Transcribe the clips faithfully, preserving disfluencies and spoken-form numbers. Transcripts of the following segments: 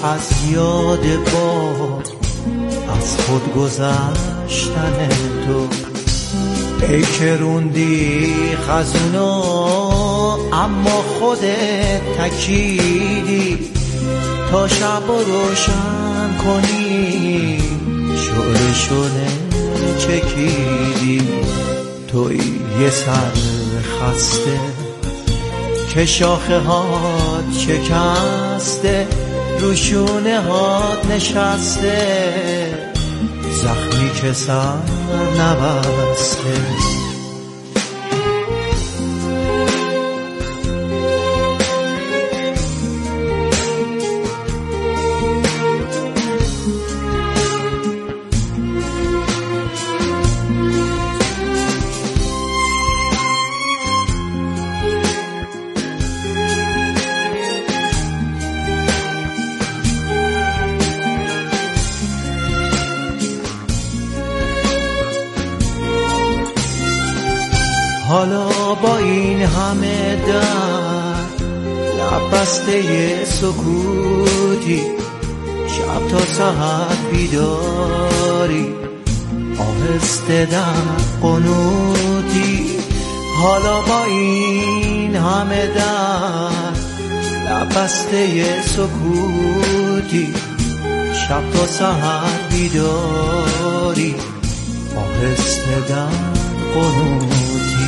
از یاد باد از خود گذشتن تو. ای که روندی خزونا اما خودت تکیدی تا شب رو روشن کنی، شعله شعله چکیدی. توی یه سر خسته که شاخه هات شکسته، روشونه هات نشسته، زخمی که سر نبسته. حالا با این همه درد لب بسته سکوتی، شب تا سحر بیداری آهسته در قنوتی. حالا با این همه درد لب بسته سکوتی، شب تا سحر بیداری آهسته در قنوتی.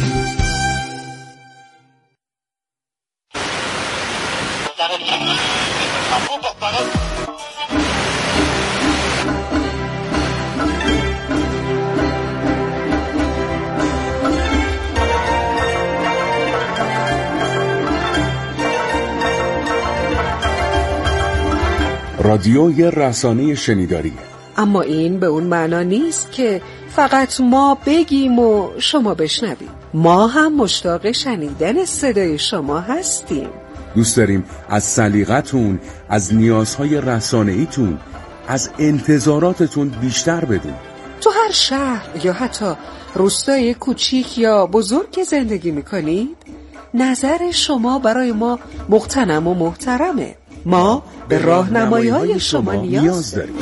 رادیوی رسانه شنیداری. اما این به اون معنا نیست که فقط ما بگیم و شما بشنوید. ما هم مشتاق شنیدن صدای شما هستیم. دوست داریم از سلیقتون، از نیازهای رسانه‌ایتون، از انتظاراتتون بیشتر بدون. تو هر شهر یا حتی روستای کوچیک یا بزرگ که زندگی میکنید، نظر شما برای ما مغتنم و محترمه. ما به راهنمایی‌های شما نیاز داریم.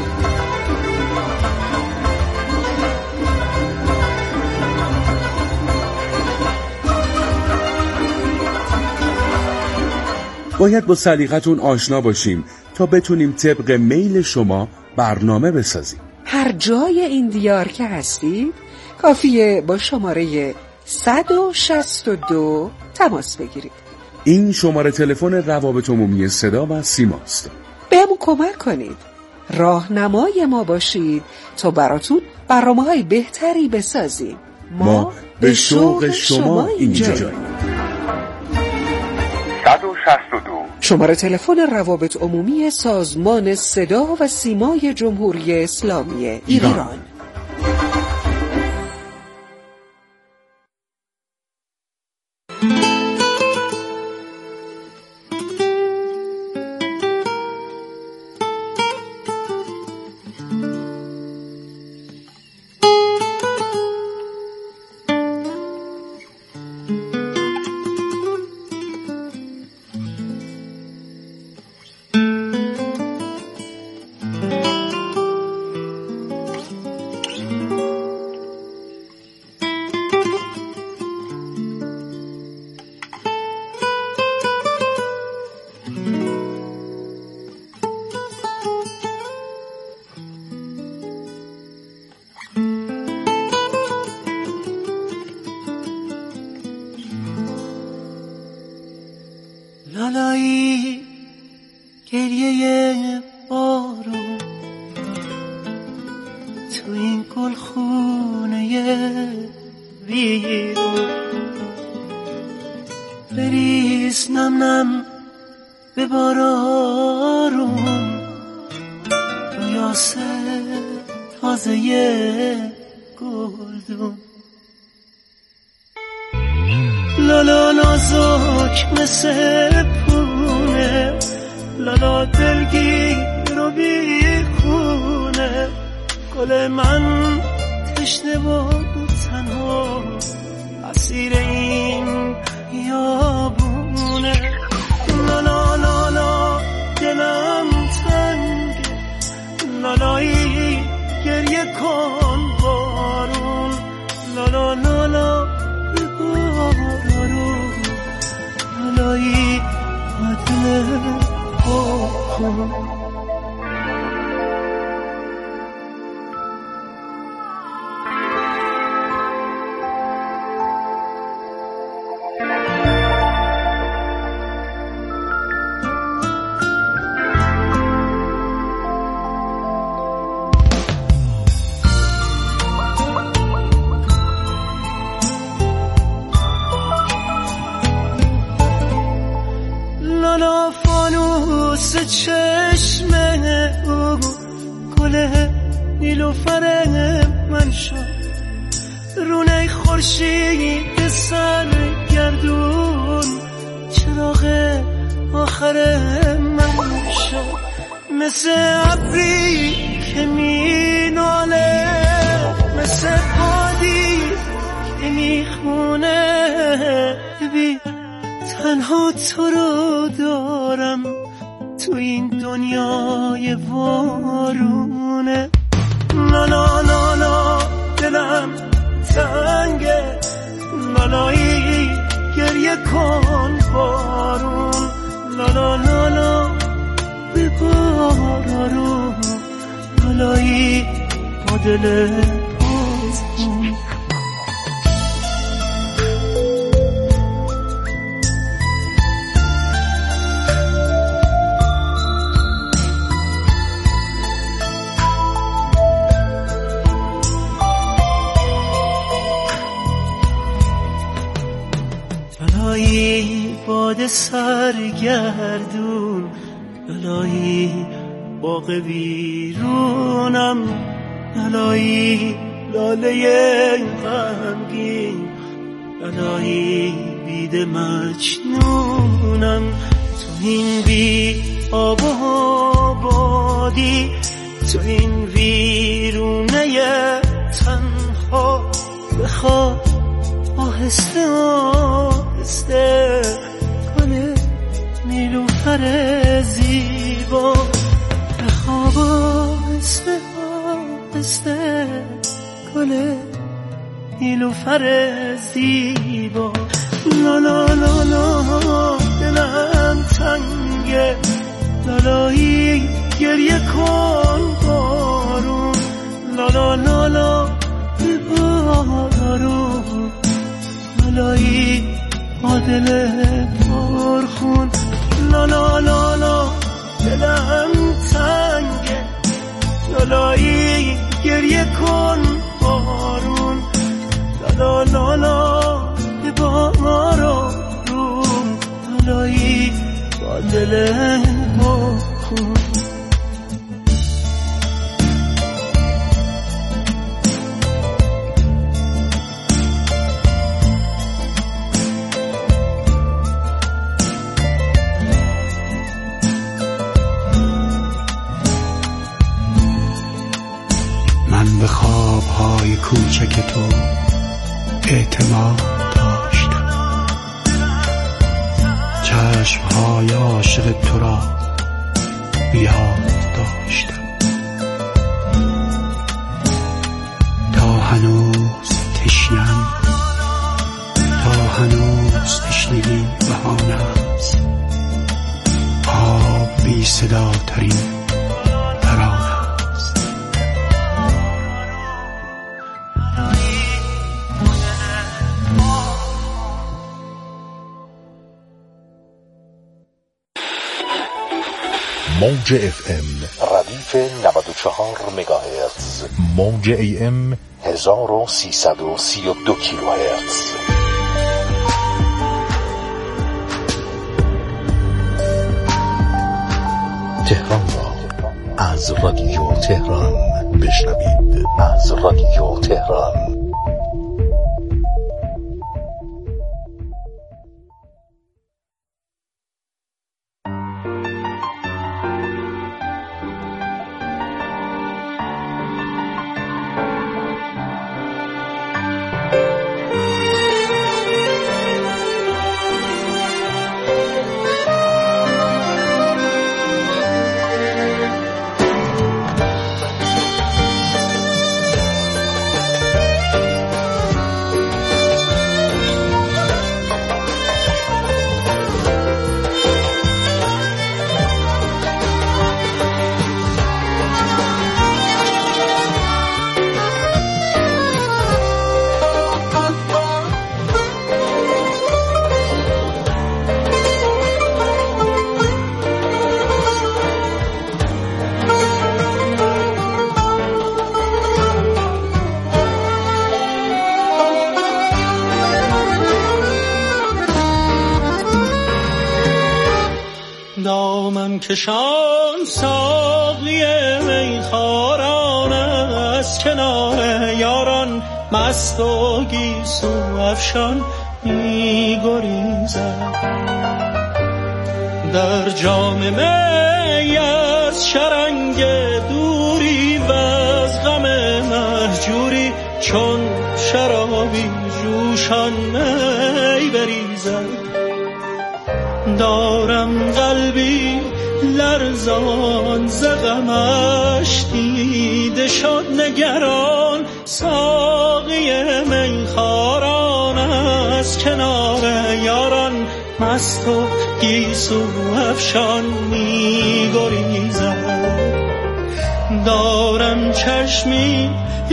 باید با سلیقتون آشنا باشیم تا بتونیم طبق میل شما برنامه بسازیم. هر جای این دیار که هستید کافیه با شماره صد و شصت و دو تماس بگیرید. این شماره تلفن روابط عمومی صدا و سیماست. بهمون کمک کنید، راهنمای ما باشید تا براتون برنامه‌های بهتری بسازیم. ما, ما به شوق شما اینجاییم. صد و شصت و دو شماره تلفن روابط عمومی سازمان صدا و سیمای جمهوری اسلامی ایران, ایران. لالایی گریه بارون تو این گلخونه ویرون، بریز نم نم به بارارون، رویاسه تازه گلدون. لالا نازک مثل پونه، لالا دلگیر و بیخونه، گل من تشنه و تنها اسیر این بیابونه. لالا لالا دلم خون. لالا فانوس چشم او گل نیلوفر من شد، رونه خورشید سرگردون چراغ آخر من شد، مثل ابری که می ناله، مثل بادی که می خونه. ببین تنها تو رو دارم تو این دنیای وارونه. لالا لالا دلم تنگه، لالایی گریه کن بارون. لالا لالا ببارارون، لالایی با دل بازون. لالایی باد سرگردون، لالایی باغ بیرونم، لالایی لاله غمگین، لالایی بید مجنونم. تو این بی آب و بادی، تو این ویرونه تنها، بخواد آهسته آهسته گل نیلوفر زیبا، بخواب آهسته آهسته گل نیلوفر زیبا. لالا لالا دلم تنگه، لالایی گریه کن بارون. لالا لالا ببارارون، لالایی با دل پرخون. لالا لالا دلم تنگه، لالایی گریه کن بارون. لالا لالا ببارارون، لالایی با دل پرخون. به خوابهای کوچک تو اعتماد داشتم، چشمهای عاشق تو را بیاد داشتم. تا هنوز تشنم، تا هنوز تشنگی بهانه است، آب بی صدا ترین ترانه. موج اف ام ردیف نود و چهار مگاهرتز، موج ای ام هزار و سیصد و سی و دو کیلوهرتز. تهران را از رادیو تهران بشنوید، از رادیو تهران. کشان ساقی میخواران از کنار یاران مست و گیسو افشان می گریزد. در جام می از شرنگ دوری و از غم مهجوری چون شرابی جوشان می بریزد. دارم قلبی لرزان ز غمش دیده شد نگران ساقی میخواران از کنار یاران مست و گیسو افشان می گریزد. دارم چشمی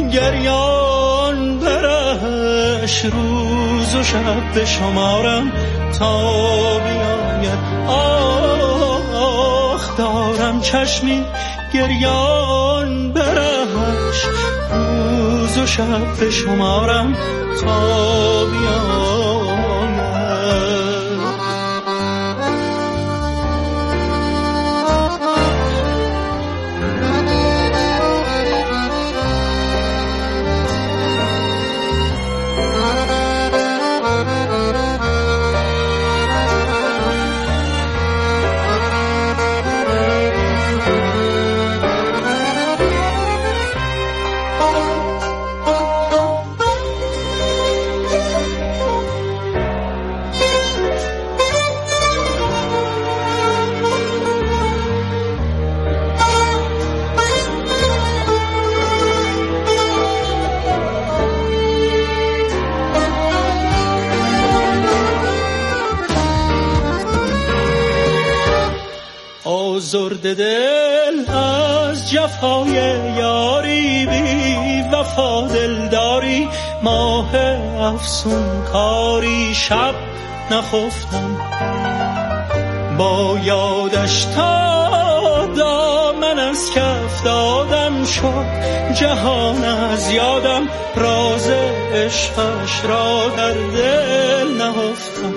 گریان برش روز و شب به شمارم تا بیاید. آخ دارم چشمی گریان برش روز و شب به شمارم تا بیاید. آزرده دل از جفای یاری بی وفا دلداری ماه افسون کاری شب نخفتم با یادش تا دامن از کف دادم شد جهان از یادم راز عشقش را در دل نهفتم.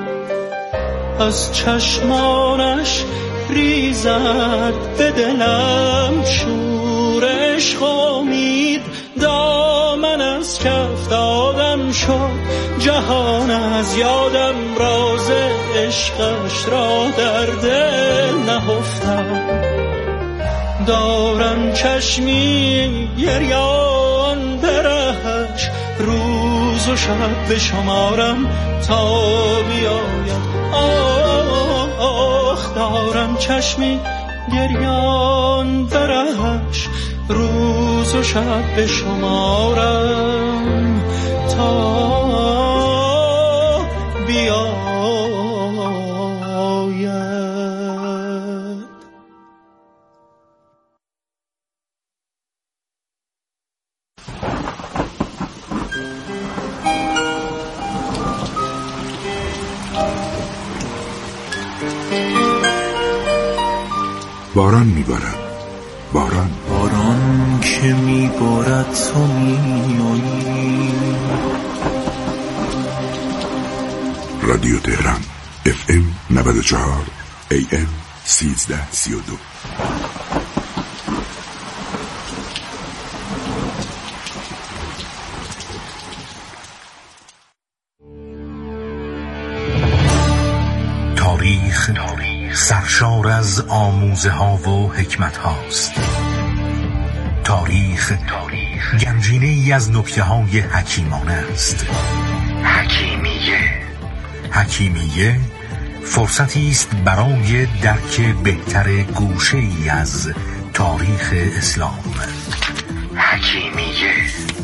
از چشمانش ریزد به دلم شور عشق و امید دامن از کف دادم شد جهان از یادم راز عشقش را در دل نهفتم. دارم چشمی گریان برهش روز و شب به شمارم تا بیاید. آخ دارم چشمی گریان برهش روز و شب به شمارم تا بیاید. باران میبارد، باران باران که میبارد تو میایی. رادیو تهران اف ام نود و چهار ای ام سیزده سی و دو. تاریخ سرشار از آموزه ها و حکمت هاست. تاریخ گنجینه ای از نکته های حکیمانه است. حکیمیه حکیمیه فرصتی است برای درک بهتر گوشه ای از تاریخ اسلام. حکیمیه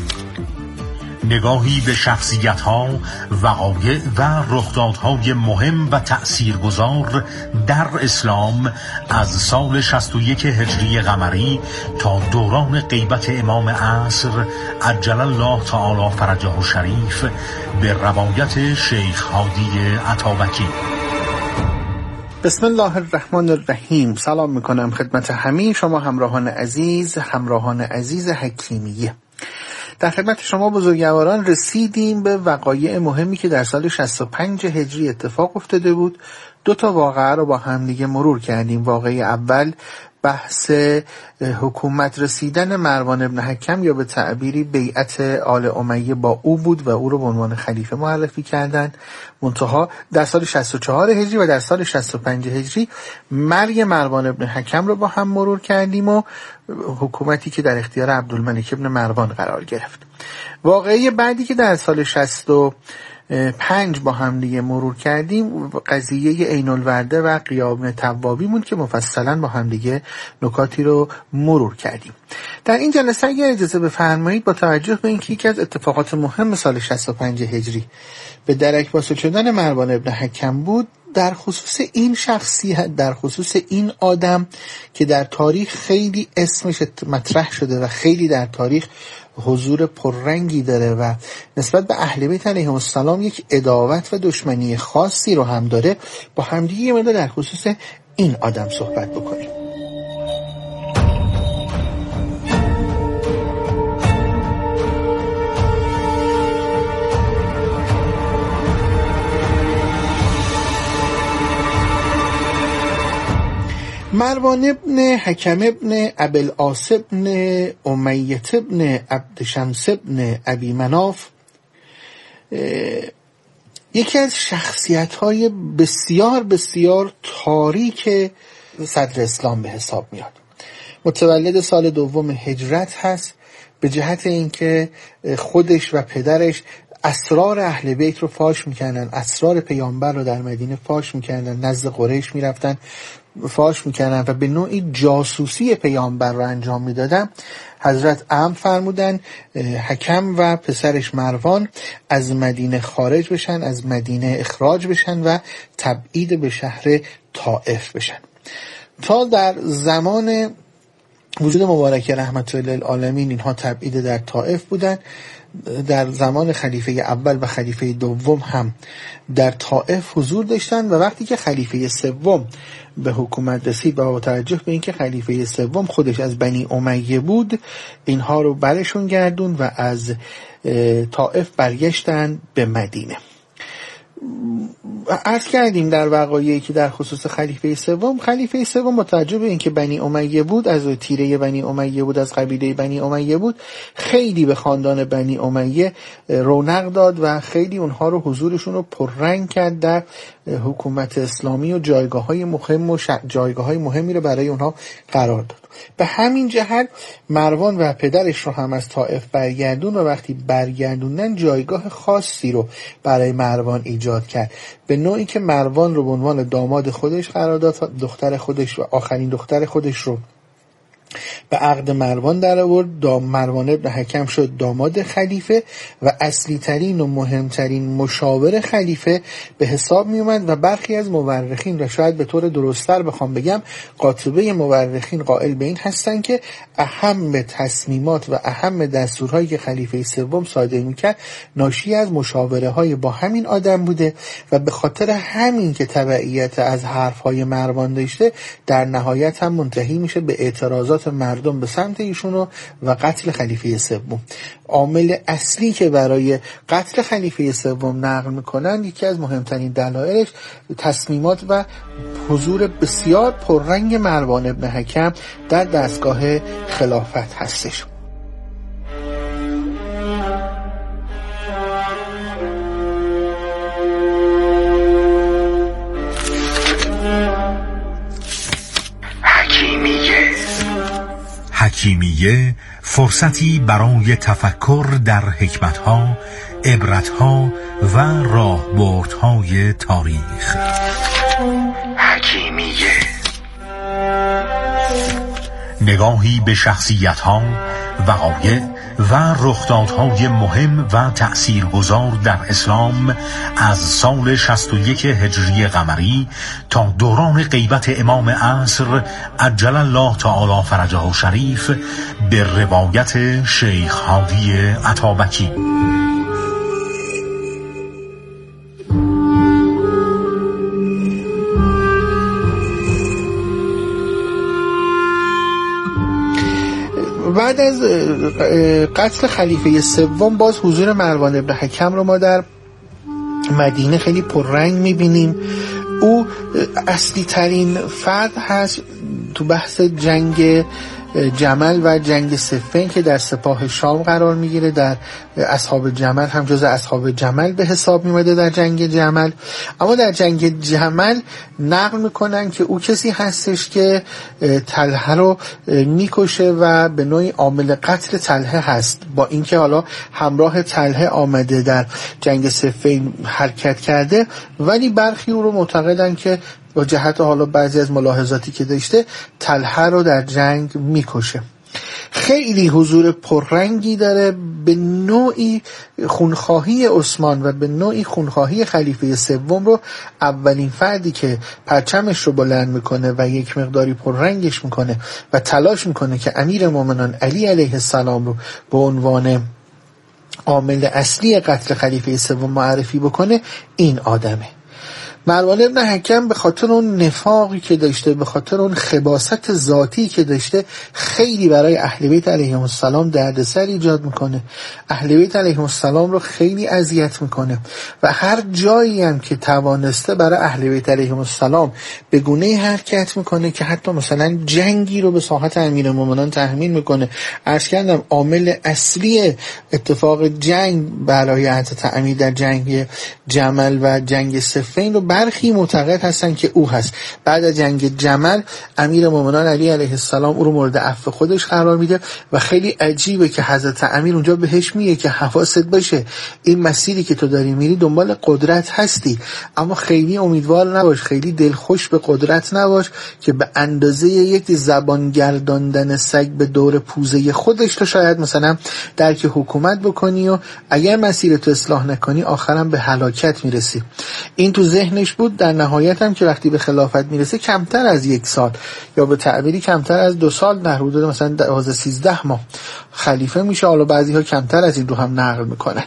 نگاهی به شخصیت‌ها، وقایع و رخدادهای مهم و تأثیرگذار در اسلام از سال شصت و یک هجری قمری تا دوران غیبت امام عصر عجل الله تعالی فرجه الشریف به روایت شیخ هادی عطابکی. بسم الله الرحمن الرحیم. سلام میکنم خدمت همه شما همراهان عزیز، همراهان عزیز حکیمیه. در خدمت شما بزرگواران رسیدیم به وقایع مهمی که در سال شصت و پنج هجری اتفاق افتاده بود. دو تا واقعه رو با هم دیگه مرور کردیم. واقعه اول بحث حکومت رسیدن مروان ابن حکم یا به تعبیری بیعت آل امیه با او بود و او رو به عنوان خلیفه معرفی کردن. منتها در سال شصت و چهار هجری و در سال شصت و پنج هجری مرگ مروان ابن حکم رو با هم مرور کردیم و حکومتی که در اختیار عبدالملک ابن مروان قرار گرفت. واقعه بعدی که در سال شصت و پنج با هم دیگه مرور کردیم قضیه عین الورده و قیام توابی بود که مفصلا با هم دیگه نکاتی رو مرور کردیم. در این جلسه اگر اجازه بفرمایید با توجه به اینکه یکی از اتفاقات مهم سال شصت و پنج هجری به درک واسه شدن مروان ابن حکم بود، در خصوص این شخصیت، در خصوص این آدم که در تاریخ خیلی اسمش مطرح شده و خیلی در تاریخ حضور پررنگی داره و نسبت به اهل بیت علیهم السلام یک عداوت و دشمنی خاصی رو هم داره، با همدیگه یه مقدار در خصوص این آدم صحبت بکنیم. مروان ابن حکم ابن ابوالعاص ابن امیة ابن عبدشمس ابن ابی مناف یکی از شخصیت‌های بسیار بسیار تاریک صدر اسلام به حساب میاد. متولد سال دوم هجرت هست، به جهت اینکه خودش و پدرش اسرار اهل بیت رو فاش میکنن، اسرار پیامبر رو در مدینه فاش میکنن، نزد قریش میرفتن فاش میکنن و به نوعی جاسوسی پیامبر رو انجام میدادن. حضرت امر فرمودن حکم و پسرش مروان از مدینه خارج بشن، از مدینه اخراج بشن و تبعید به شهر طائف بشن. تا در زمان وجود مبارک رحمت الله للعالمین اینها تبعید در طائف بودن. در زمان خلیفه اول و خلیفه دوم هم در طائف حضور داشتن و وقتی که خلیفه سوم به حکومت رسید و با توجه به اینکه خلیفه سوم خودش از بنی امیه بود، اینها رو برشون گردون و از طائف برگشتن به مدینه. عرض کردیم در وقایعی که در خصوص خلیفه سوم، خلیفه سوم با توجه به اینکه بنی امیه بود، از تیره بنی امیه بود، از قبیله بنی امیه بود، خیلی به خاندان بنی امیه رونق داد و خیلی اونها رو حضورشون رو پررنگ کرد در حکومت اسلامی و جایگاه‌های مهم و جایگاه‌های مهمی رو برای اونها قرار داد. به همین جهت مروان و پدرش رو هم از طائف برگردون و وقتی برگردوندن جایگاه خاصی رو برای مروان ایجاد کرد، به نوعی که مروان رو به عنوان داماد خودش قرار داد، دختر خودش و آخرین دختر خودش رو به عقد مروان در آورد. دام مروان ابن حکم شد داماد خلیفه و اصلی ترین و مهمترین مشاور خلیفه به حساب می اومد و برخی از مورخین و شاید به طور درست‌تر بخوام بگم قاطبه مورخین قائل به این هستن که اهم تصمیمات و اهم دستورهایی که خلیفه سوم صادر میکرد ناشی از مشاوره های با همین آدم بوده و به خاطر همین که تبعیت از حرفهای مروان داشته در نهایت هم منتهی میشه به اعتراضات مردم به سمت ایشونو و قتل خلیفه سوم. عامل اصلی که برای قتل خلیفه سوم نقل میکنن یکی از مهمترین دلایلش تصمیمات و حضور بسیار پررنگ مروان ابن حکم در دستگاه خلافت هستش. حکیمیه فرصتی برای تفکر در حکمتها، عبرتها و راهبردهای تاریخ. حکیمیه نگاهی به شخصیتها، وقایع و رخدادهای مهم و تأثیرگذار در اسلام از سال شصت و یک هجری قمری تا دوران غیبت امام عصر عجل الله تعالی فرجه شریف به روایت شیخ هادی عطابکی. بعد از قتل خلیفه سوم باز حضور مروان ابن حکم رو ما در مدینه خیلی پررنگ میبینیم. او اصلی ترین فرد هست تو بحث جنگ جمل و جنگ صفین که در سپاه شام قرار میگیره. در اصحاب جمل هم جز اصحاب جمل به حساب میمده در جنگ جمل. اما در جنگ جمل نقل میکنن که او کسی هستش که طلحه رو میکشه و به نوعی عامل قتل طلحه هست، با اینکه حالا همراه طلحه آمده در جنگ صفین حرکت کرده، ولی برخی او رو معتقدن که با جهت حالا بعضی از ملاحظاتی که داشته طلحه رو در جنگ میکشه. خیلی حضور پررنگی داره، به نوعی خونخواهی عثمان و به نوعی خونخواهی خلیفه سوم رو اولین فردی که پرچمش رو بلند میکنه و یک مقداری پررنگش میکنه و تلاش میکنه که امیر مومنان علی علیه السلام رو به عنوان عامل اصلی قتل خلیفه سوم معرفی بکنه این آدمه. مروان ابن حکم به خاطر اون نفاقی که داشته، به خاطر اون خباثت ذاتی که داشته، خیلی برای اهل بیت علیهم السلام دردسر ایجاد میکنه. اهل بیت علیهم السلام رو خیلی اذیت میکنه و هر جایی هم که توانسته برای اهل بیت علیهم السلام به گونه‌ای حرکت میکنه که حتی مثلا جنگی رو به ساحت امیرالمومنین تحمیل میکنه. عرض کردم عامل اصلی اتفاق جنگ برای حضرت امیر در جنگ جمل و جنگ صفین رو برخی معتقد هستن که او هست. بعد از جنگ جمل امیر مومنان علی علیه السلام او رو مورد عفو خودش قرار میده و خیلی عجیبه که حضرت امیر اونجا بهش میگه که حواست باشه، این مسیری که تو داری میری دنبال قدرت هستی، اما خیلی امیدوار نباش، خیلی دلخوش به قدرت نباش که به اندازه یک زبان گرداندن سگ به دور پوزه خودش تو شاید مثلا درک حکومت بکنی و اگر مسیر تو اصلاح نکنی آخرام به هلاکت میرسی. این تو ذهنش بود. در نهایت هم که وقتی به خلافت میرسه کمتر از یک سال یا به تعبیری کمتر از دو سال، در حدود مثلا دوازده سیزده ماه خلیفه میشه. حالا بعضی ها کمتر از این رو هم نقل میکنن.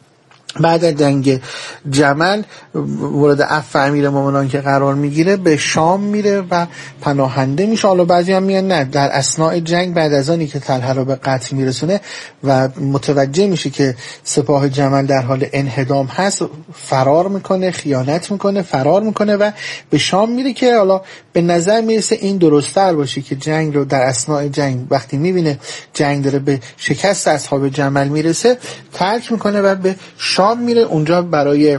بعد از جنگ جمل مورد عفو امیر مومنان که قرار میگیره به شام میره و پناهنده میشه. حالا بعضی هم میگن نه، در اثناء جنگ بعد از آنی که طلحه رو به قتل میرسونه و متوجه میشه که سپاه جمل در حال انهدام هست، فرار میکنه، خیانت میکنه، فرار میکنه و به شام میره که حالا به نظر میرسه این درست‌تر باشه که جنگ رو در اثناء جنگ وقتی میبینه جنگ داره به شکست اصحاب جمل میرسه ترک میکنه و به شام میره. اونجا برای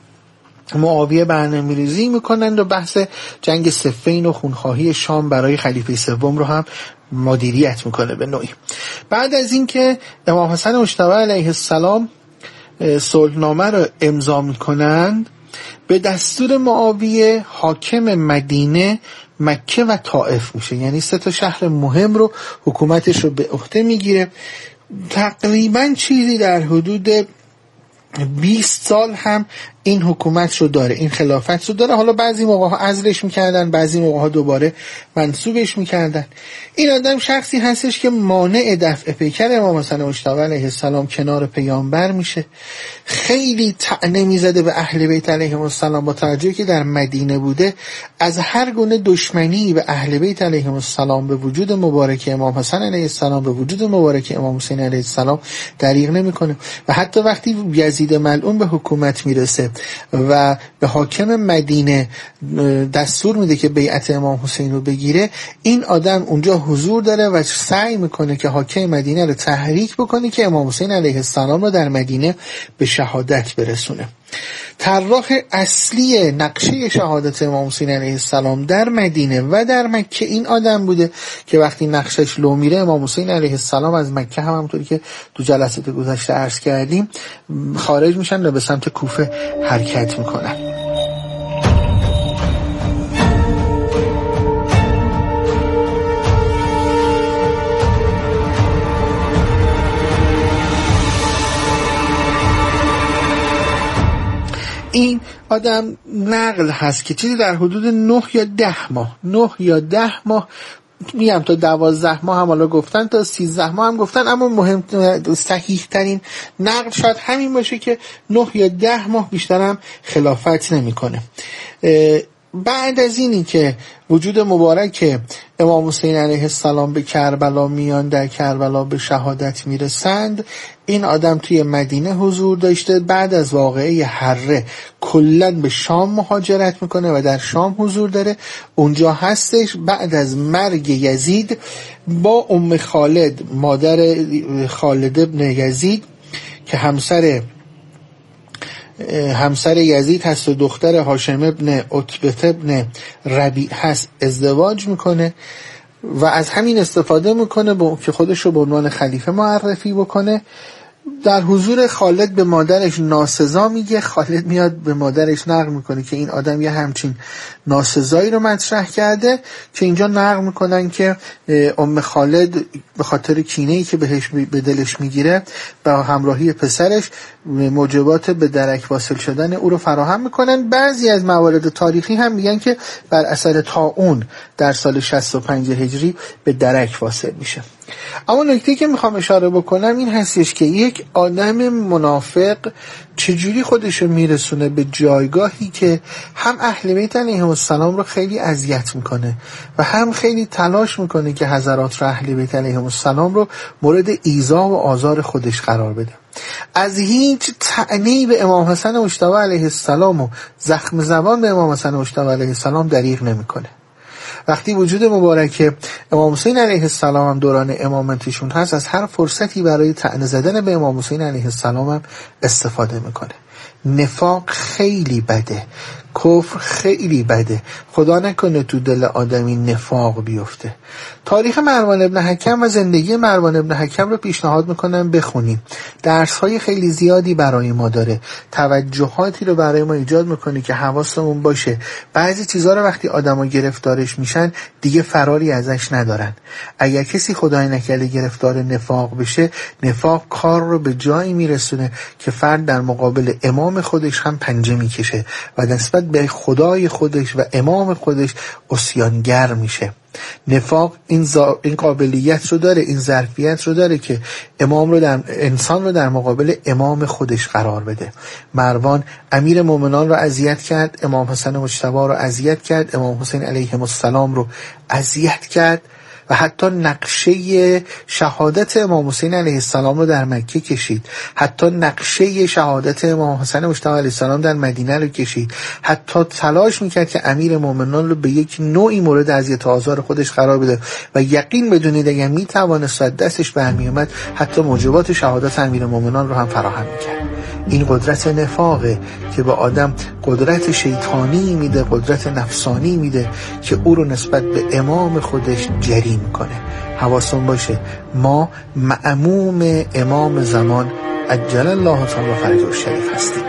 معاویه برنامه‌ریزی میکنند و بحث جنگ صفین و خونخواهی شام برای خلیفه سوم رو هم مدیریت میکنه به نوعی. بعد از اینکه امام حسن مجتبی علیه السلام صلحنامه رو امضا میکنند، به دستور معاویه حاکم مدینه، مکه و طائف میشه، یعنی سه تا شهر مهم رو حکومتش رو به عهده میگیره. تقریبا چیزی در حدود بیست سال هم این حکومت رو داره، این خلافت رو داره. حالا بعضی موقع ها عزلش میکردن، بعضی موقع ها دوباره منصوبش میکردن. این آدم شخصی هستش که مانع دفع پیکر امام حسن مجتبی علیه السلام کنار پیامبر میشه. خیلی طعنه میزده به اهل بیت علیهم السلام، با توجهی که در مدینه بوده از هر گونه دشمنی به اهل بیت علیهم السلام، به وجود مبارک امام حسن علیه السلام، به وجود مبارک امام حسین علیه السلام دریغ نمیکنه. و حتی وقتی یزید ملعون به حکومت میرسه و به حاکم مدینه دستور میده که بیعت امام حسین رو بگیره، این آدم اونجا حضور داره و سعی میکنه که حاکم مدینه رو تحریک بکنه که امام حسین علیه السلام رو در مدینه به شهادت برسونه. طراح اصلی نقشه شهادت امام حسین علیه السلام در مدینه و در مکه این آدم بوده که وقتی نقشش لو میره امام حسین علیه السلام از مکه هم همونطوری که تو جلسات گذشته عرض کردیم خارج میشن و به سمت کوفه حرکت میکنن. این آدم نقل هست که چیزی در حدود نه یا ده ماه نه یا ده ماه میگم تا دوازده ماه هم حالا گفتن، تا سیزده ماه هم گفتن، اما مهم صحیح ترین نقل شاید همین باشه که نه یا ده ماه بیشتر هم خلافت نمی کنه. بعد از اینی که وجود مبارک امام حسین علیه السلام به کربلا میان، در کربلا به شهادت میرسند، این آدم توی مدینه حضور داشته. بعد از واقعه حره کلن به شام مهاجرت میکنه و در شام حضور داره، اونجا هستش. بعد از مرگ یزید با ام خالد، مادر خالد ابن یزید که همسر همسر یزید هست و دختر هاشم ابن عتبه ابن ربیع هست، ازدواج میکنه و از همین استفاده میکنه با که خودش رو به عنوان خلیفه معرفی بکنه. در حضور خالد به مادرش ناسزا میگه. خالد میاد به مادرش نقل میکنه که این آدم یه همچین ناسزایی رو مطرح کرده، که اینجا نقل میکنن که ام خالد به خاطر کینه‌ای که بهش به دلش میگیره با همراهی پسرش موجبات به درک واصل شدن او رو فراهم میکنن. بعضی از موارد تاریخی هم میگن که بر اثر طاعون در سال شصت و پنج هجری به درک واصل میشه. اما نکته که میخوام اشاره بکنم این هستش که یک آدم منافق چجوری خودشو میرسونه به جایگاهی که هم اهل بیت علیهم السلام رو خیلی اذیت میکنه و هم خیلی تلاش میکنه که حضرات رو اهل بیت علیهم السلام رو مورد ایذا و آزار خودش قرار بده. از هیچ طعنه‌ای به امام حسن مجتبی علیه السلام و زخم زبان به امام حسن مجتبی علیه السلام دریغ نمیکنه. وقتی وجود مبارک امام حسین علیه السلام هم دوران امامتشون هست، از هر فرصتی برای طعنه زدن به امام حسین علیه السلام هم استفاده میکنه. نفاق خیلی بده، کفر خیلی بده، خدا نکنه تو دل آدمی نفاق بیفته. تاریخ مروان ابن حکم و زندگی مروان ابن حکم رو پیشنهاد میکنم بخونیم. درس‌های خیلی زیادی برای ما داره، توجهاتی رو برای ما ایجاد میکنه که حواسمون باشه. بعضی چیزا رو وقتی آدما گرفتارش میشن دیگه فراری ازش ندارن. اگر کسی خدای نکرده گرفتار نفاق بشه، نفاق کار رو به جایی میرسونه که فرد در مقابل امام خودش هم پنجه میکشه و نسبت به خدای خودش و امام خودش عصیانگر میشه. نفاق این, زا... این قابلیت رو داره، این ظرفیت رو داره که امام رو در انسان رو در مقابل امام خودش قرار بده. مروان امیر مومنان رو اذیت کرد، امام حسن مجتبی رو اذیت کرد، امام حسین علیهم السلام رو اذیت کرد و حتی نقشه شهادت امام حسین علیه السلام رو در مکه کشید، حتی نقشه شهادت امام حسن مجتبی علیه السلام در مدینه رو کشید، حتی تلاش میکرد که امیر مومنان رو به یک نوعی مورد اذیت و آزار خودش قرار بده و یقین بدونید اگر میتوانست دستش برمی اومد حتی موجبات شهادت امیر مومنان رو هم فراهم میکرد. این قدرت نفاقه که به آدم قدرت شیطانی میده، قدرت نفسانی میده که او رو نسبت به امام خودش جری میکنه. حواستون باشه ما مأموم امام زمان عجل الله تعالی فرجه الشریف هستیم.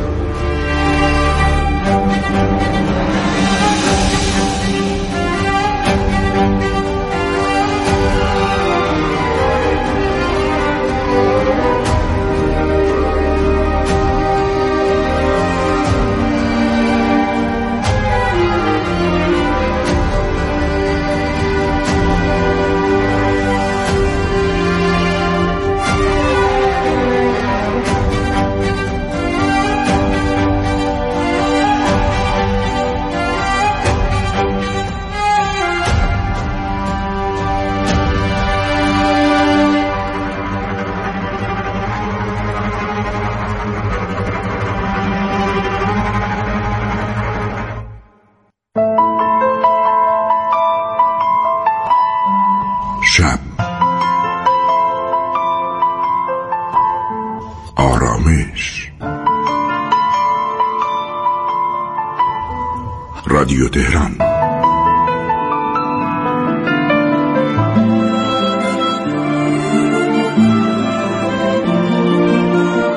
شب، آرامش، رادیو تهران.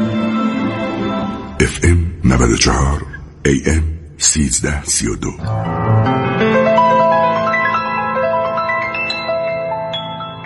اف ام نود و چهار، ای ام سیزده سی و دو.